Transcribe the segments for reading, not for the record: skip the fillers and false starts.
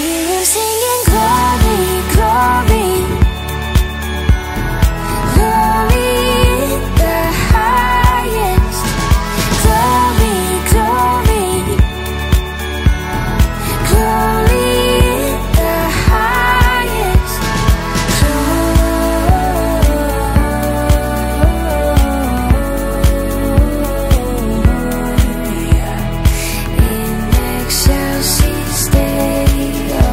hear him singing glory, glory, glory in the highest. Glory, glory, glory in the highest. Gloria in excelsis Deo.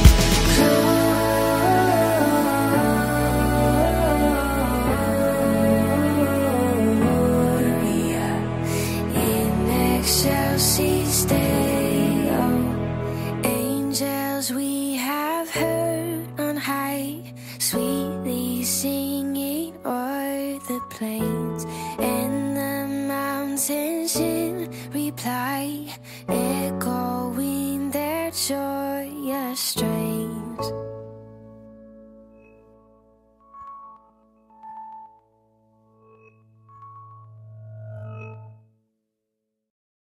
Gloria in excelsis Deo. Angels we have heard on high, sweetly singing o'er the plains and the mountains in reply.